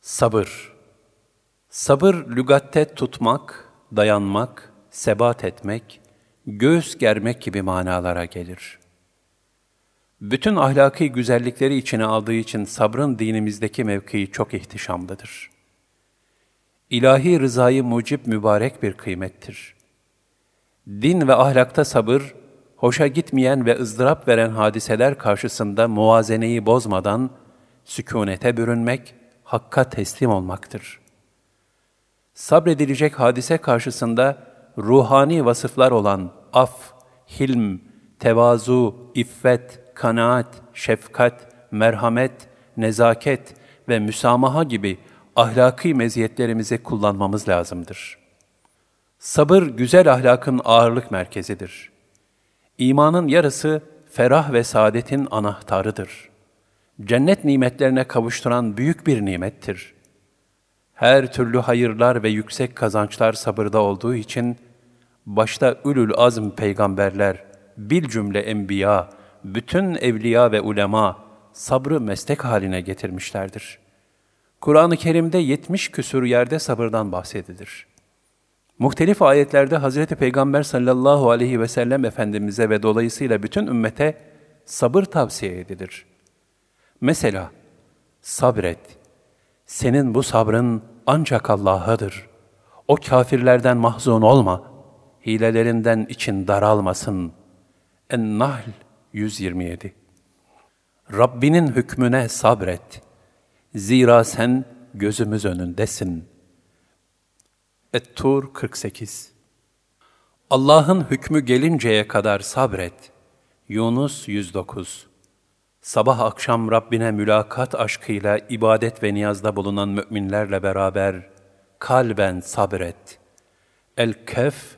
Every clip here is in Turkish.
Sabır. Sabır, lügatte tutmak, dayanmak, sebat etmek, göğüs germek gibi manalara gelir. Bütün ahlaki güzellikleri içine aldığı için sabrın dinimizdeki mevkii çok ihtişamlıdır. İlahi rızayı mucib mübarek bir kıymettir. Din ve ahlakta sabır, hoşa gitmeyen ve ızdırap veren hadiseler karşısında muvazeneyi bozmadan sükûnete bürünmek, hakka teslim olmaktır. Sabredilecek hadise karşısında ruhani vasıflar olan af, hilm, tevazu, iffet, kanaat, şefkat, merhamet, nezaket ve müsamaha gibi ahlaki meziyetlerimizi kullanmamız lazımdır. Sabır, güzel ahlakın ağırlık merkezidir. İmanın yarısı ferah ve saadetin anahtarıdır. Cennet nimetlerine kavuşturan büyük bir nimettir. Her türlü hayırlar ve yüksek kazançlar sabırda olduğu için, başta ulul azm peygamberler, bilcümle enbiya, bütün evliya ve ulema sabrı meslek haline getirmişlerdir. Kur'an-ı Kerim'de 70 küsur yerde sabırdan bahsedilir. Muhtelif ayetlerde Hazreti Peygamber sallallahu aleyhi ve sellem Efendimiz'e ve dolayısıyla bütün ümmete sabır tavsiye edilir. Mesela, sabret, senin bu sabrın ancak Allah'adır. O kâfirlerden mahzun olma, hilelerinden için daralmasın. En-Nahl 127. Rabbinin hükmüne sabret. Zira sen gözümüz önündesin. Et-Tur 48. Allah'ın hükmü gelinceye kadar sabret. Yunus 109. Sabah akşam Rabbine mülakat aşkıyla ibadet ve niyazda bulunan müminlerle beraber kalben sabret. El-Kehf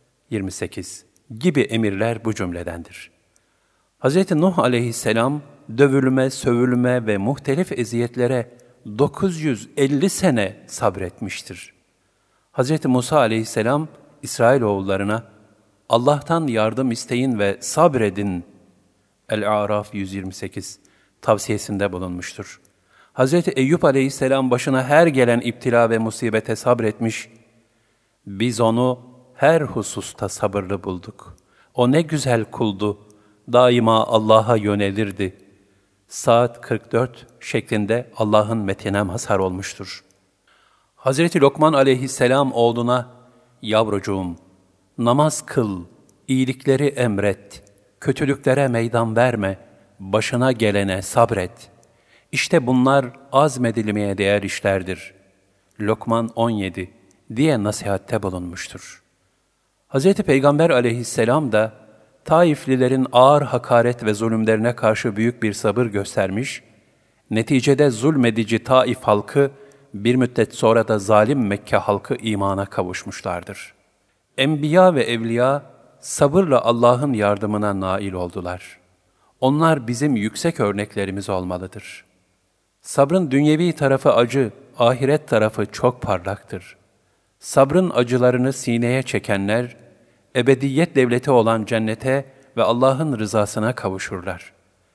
28 gibi emirler bu cümledendir. Hz. Nuh aleyhisselam dövülme, sövülme ve muhtelif eziyetlere 950 sene sabretmiştir. Hz. Musa aleyhisselam İsrailoğullarına Allah'tan yardım isteyin ve sabredin El-A'raf 128 tavsiyesinde bulunmuştur. Hz. Eyüp aleyhisselam başına her gelen iptila ve musibete sabretmiş, biz onu her hususta sabırlı bulduk. O ne güzel kuldu, daima Allah'a yönelirdi. Saat 44 şeklinde Allah'ın metine mazhar olmuştur. Hz. Lokman aleyhisselam oğluna, yavrucuğum, namaz kıl, iyilikleri emret, kötülüklere meydan verme, başına gelene sabret. İşte bunlar azmedilmeye değer işlerdir. Lokman 17 diye nasihatte bulunmuştur. Hz. Peygamber aleyhisselam da Taiflilerin ağır hakaret ve zulümlerine karşı büyük bir sabır göstermiş, neticede zulmedici Taif halkı bir müddet sonra da zalim Mekke halkı imana kavuşmuşlardır. Enbiya ve evliya sabırla Allah'ın yardımına nail oldular. Onlar bizim yüksek örneklerimiz olmalıdır. Sabrın dünyevi tarafı acı, ahiret tarafı çok parlaktır. Sabrın acılarını sineye çekenler, ebediyet devleti olan cennete ve Allah'ın rızasına kavuşurlar.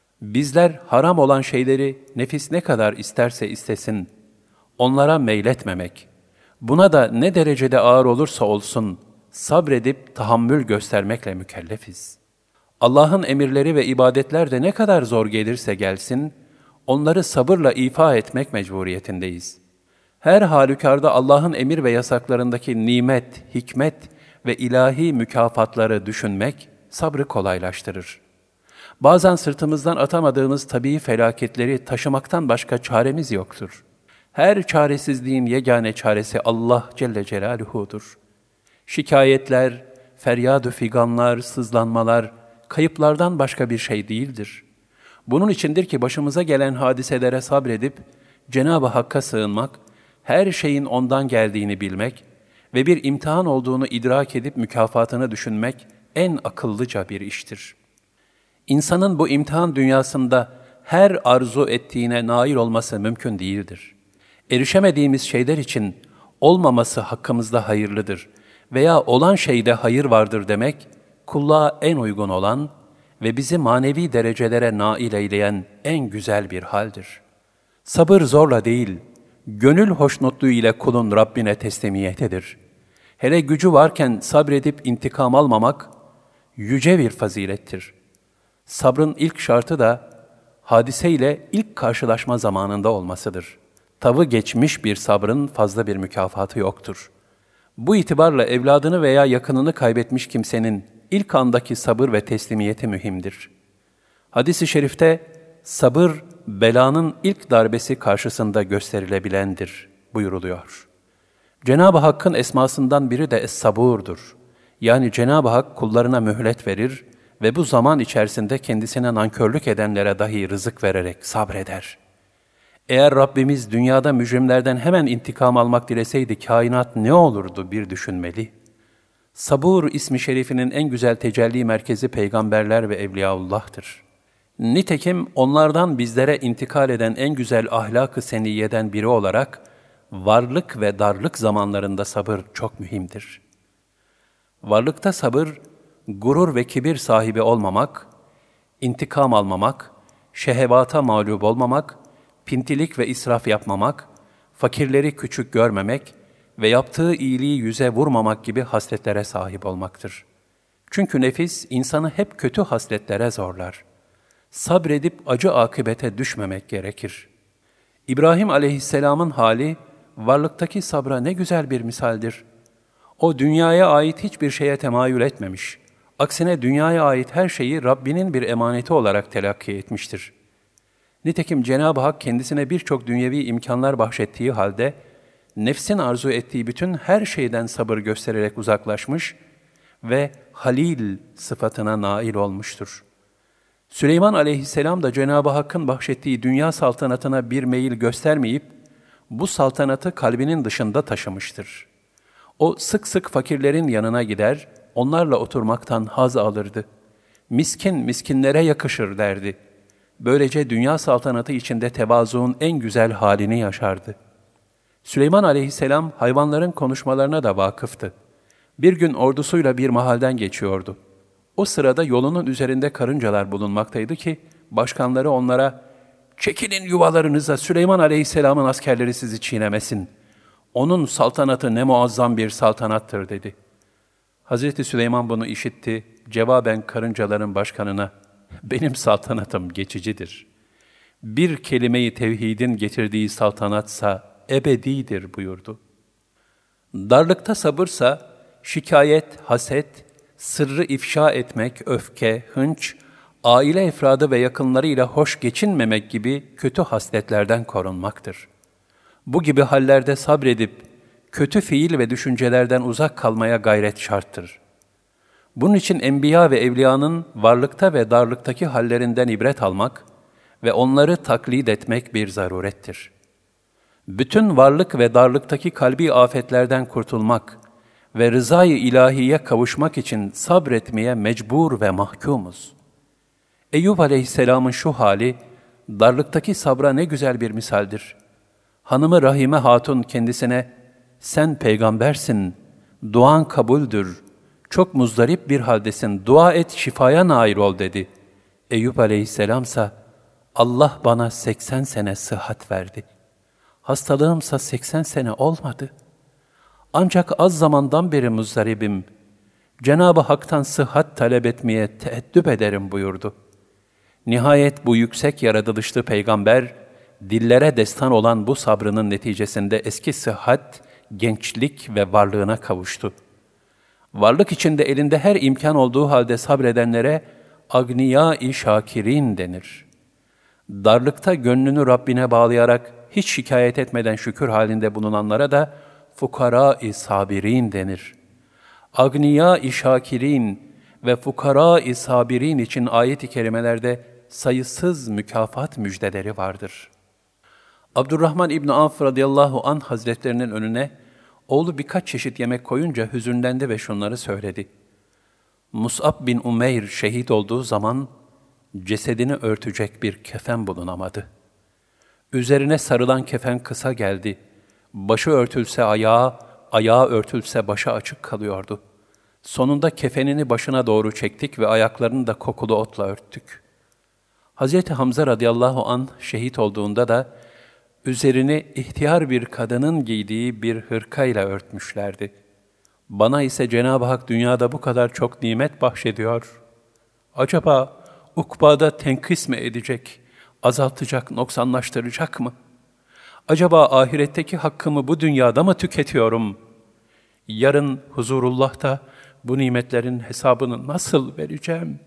Bizler haram olan şeyleri nefis ne kadar isterse istesin, onlara meyletmemek, buna da ne derecede ağır olursa olsun, sabredip tahammül göstermekle mükellefiz. Allah'ın emirleri ve ibadetler de ne kadar zor gelirse gelsin, onları sabırla ifa etmek mecburiyetindeyiz. Her halükarda Allah'ın emir ve yasaklarındaki nimet, hikmet ve ilahi mükafatları düşünmek sabrı kolaylaştırır. Bazen sırtımızdan atamadığımız tabii felaketleri taşımaktan başka çaremiz yoktur. Her çaresizliğin yegane çaresi Allah Celle Celaluhu'dur. Şikayetler, feryad-ı figanlar, sızlanmalar, kayıplardan başka bir şey değildir. Bunun içindir ki başımıza gelen hadiselere sabredip, Cenab-ı Hakk'a sığınmak, her şeyin ondan geldiğini bilmek ve bir imtihan olduğunu idrak edip mükafatını düşünmek en akıllıca bir iştir. İnsanın bu imtihan dünyasında her arzu ettiğine nail olması mümkün değildir. Erişemediğimiz şeyler için olmaması hakkımızda hayırlıdır veya olan şeyde hayır vardır demek, kulluğa en uygun olan ve bizi manevi derecelere nail eyleyen en güzel bir haldir. Sabır zorla değil, Gönül hoşnutluğu ile kulun Rabbine teslimiyetidir. Hele gücü varken sabredip intikam almamak, yüce bir fazilettir. Sabrın ilk şartı da, hadiseyle ilk karşılaşma zamanında olmasıdır. Tavı geçmiş bir sabrın fazla bir mükafatı yoktur. Bu itibarla evladını veya yakınını kaybetmiş kimsenin ilk andaki sabır ve teslimiyeti mühimdir. Hadis-i şerifte, sabır, belanın ilk darbesi karşısında gösterilebilendir buyuruluyor. Cenab-ı Hakk'ın esmasından biri de Es-Sabur'dur. Yani Cenab-ı Hak kullarına mühlet verir ve bu zaman içerisinde kendisine nankörlük edenlere dahi rızık vererek sabreder. Eğer Rabbimiz dünyada mücrimlerden hemen intikam almak dileseydi kainat ne olurdu bir düşünmeli. Sabur ismi şerifinin en güzel tecelli merkezi peygamberler ve evliyaullah'tır. Nitekim onlardan bizlere intikal eden en güzel ahlak-ı seniyyeden biri olarak varlık ve darlık zamanlarında sabır çok mühimdir. Varlıkta sabır, gurur ve kibir sahibi olmamak, intikam almamak, şehevata mağlup olmamak, pintilik ve israf yapmamak, fakirleri küçük görmemek ve yaptığı iyiliği yüze vurmamak gibi hasletlere sahip olmaktır. Çünkü nefis insanı hep kötü hasletlere zorlar. Sabredip acı akıbete düşmemek gerekir. İbrahim aleyhisselamın hali, varlıktaki sabra ne güzel bir misaldir. O dünyaya ait hiçbir şeye temayül etmemiş. Aksine dünyaya ait her şeyi Rabbinin bir emaneti olarak telakki etmiştir. Nitekim Cenab-ı Hak kendisine birçok dünyevi imkanlar bahşettiği halde, nefsin arzu ettiği bütün her şeyden sabır göstererek uzaklaşmış ve Halil sıfatına nail olmuştur. Süleyman aleyhisselam da Cenab-ı Hakk'ın bahşettiği dünya saltanatına bir meyil göstermeyip, bu saltanatı kalbinin dışında taşımıştır. O sık sık fakirlerin yanına gider, onlarla oturmaktan haz alırdı. Miskin miskinlere yakışır derdi. Böylece dünya saltanatı içinde tevazuun en güzel halini yaşardı. Süleyman aleyhisselam hayvanların konuşmalarına da vakıftı. Bir gün ordusuyla bir mahalden geçiyordu. O sırada yolunun üzerinde karıncalar bulunmaktaydı ki, başkanları onlara, "Çekilin yuvalarınıza, Süleyman aleyhisselamın askerleri sizi çiğnemesin. Onun saltanatı ne muazzam bir saltanattır," dedi. Hazreti Süleyman bunu işitti, cevaben karıncaların başkanına, "Benim saltanatım geçicidir. Bir kelime-i tevhidin getirdiği saltanatsa ebedidir," buyurdu. Darlıkta sabırsa, şikayet, haset, sırrı ifşa etmek, öfke, hınç, aile efradı ve yakınlarıyla hoş geçinmemek gibi kötü hasletlerden korunmaktır. Bu gibi hallerde sabredip, kötü fiil ve düşüncelerden uzak kalmaya gayret şarttır. Bunun için enbiya ve evliyanın varlıkta ve darlıktaki hallerinden ibret almak ve onları taklit etmek bir zarurettir. Bütün varlık ve darlıktaki kalbi afetlerden kurtulmak ve rızayı ilahiye kavuşmak için sabretmeye mecbur ve mahkumuz. Eyyub aleyhisselamın şu hali, darlıktaki sabra ne güzel bir misaldir. Hanımı Rahime Hatun kendisine, "Sen peygambersin, duan kabuldür, çok muzdarip bir haldesin, dua et şifaya nail ol," dedi. Eyyub aleyhisselamsa, "Allah bana 80 sene sıhhat verdi. Hastalığımsa 80 sene olmadı. Ancak az zamandan beri muzdaribim. Cenab-ı Hak'tan sıhhat talep etmeye teeddüp ederim," buyurdu. Nihayet bu yüksek yaratılışlı peygamber, dillere destan olan bu sabrının neticesinde eski sıhhat, gençlik ve varlığına kavuştu. Varlık içinde elinde her imkan olduğu halde sabredenlere agniya-i şakirin denir. Darlıkta gönlünü Rabbine bağlayarak hiç şikayet etmeden şükür halinde bulunanlara da fukara-i sabirin denir. Agniya-i şakirin ve fukara-i sabirin için ayet-i kerimelerde sayısız mükafat müjdeleri vardır. Abdurrahman İbni Avf radıyallahu anh hazretlerinin önüne oğlu birkaç çeşit yemek koyunca hüzünlendi ve şunları söyledi. Mus'ab bin Umeyr şehit olduğu zaman cesedini örtecek bir kefen bulunamadı. Üzerine sarılan kefen kısa geldi. Başı örtülse ayağı, ayağı örtülse başı açık kalıyordu. Sonunda kefenini başına doğru çektik ve ayaklarını da kokulu otla örttük. Hazreti Hamza radıyallahu anh şehit olduğunda da Üzerini ihtiyar bir kadının giydiği bir hırkayla örtmüşlerdi. Bana ise Cenab-ı Hak dünyada bu kadar çok nimet bahşediyor. Acaba ukbada tenkis mi edecek, azaltacak, noksanlaştıracak mı? Acaba ahiretteki hakkımı bu dünyada mı tüketiyorum? Yarın huzurullah'ta bu nimetlerin hesabını nasıl vereceğim?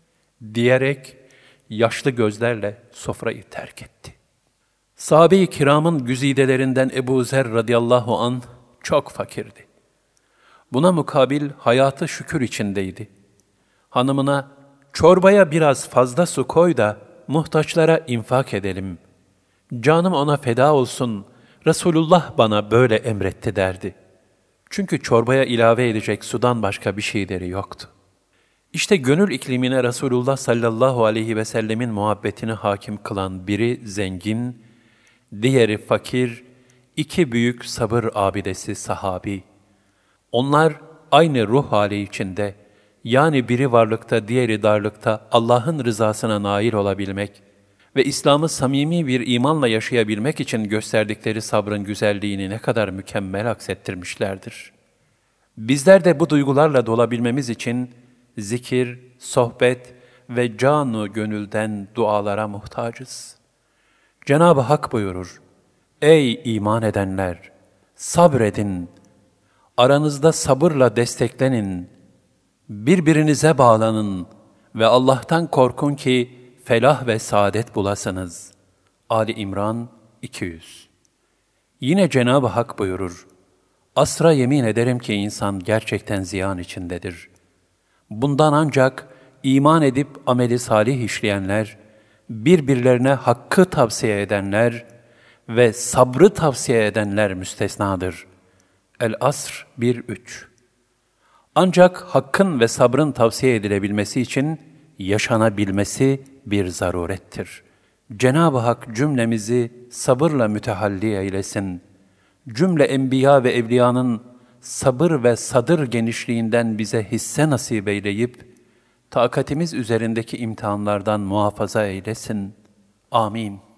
Diyerek yaşlı gözlerle sofrayı terk etti. Sahabe-i kiramın güzidelerinden Ebu Zer radıyallahu anh çok fakirdi. Buna mukabil hayatı şükür içindeydi. Hanımına, çorbaya biraz fazla su koy da muhtaçlara infak edelim. Canım ona feda olsun, Resulullah bana böyle emretti derdi. Çünkü çorbaya ilave edecek sudan başka bir şeyleri yoktu. İşte gönül iklimine Resulullah sallallahu aleyhi ve sellemin muhabbetini hakim kılan biri zengin, diğeri fakir, iki büyük sabır abidesi sahabi. Onlar aynı ruh hali içinde, yani biri varlıkta, diğeri darlıkta Allah'ın rızasına nail olabilmek ve İslam'ı samimi bir imanla yaşayabilmek için gösterdikleri sabrın güzelliğini ne kadar mükemmel aksettirmişlerdir. Bizler de bu duygularla dolabilmemiz için zikir, sohbet ve canu gönülden dualara muhtacız. Cenab-ı Hak buyurur, ey iman edenler! Sabredin, aranızda sabırla desteklenin, birbirinize bağlanın ve Allah'tan korkun ki felah ve saadet bulasınız. Ali İmran 200. Yine Cenab-ı Hak buyurur, asra yemin ederim ki insan gerçekten ziyan içindedir. Bundan ancak iman edip ameli salih işleyenler, birbirlerine hakkı tavsiye edenler ve sabrı tavsiye edenler müstesnadır. El-Asr 1-3. Ancak hakkın ve sabrın tavsiye edilebilmesi için yaşanabilmesi bir zarurettir. Cenab-ı Hak cümlemizi sabırla mütehalli eylesin. Cümle enbiya ve evliyanın sabır ve sadır genişliğinden bize hisse nasip eyleyip, takatimiz üzerindeki imtihanlardan muhafaza eylesin. Amin.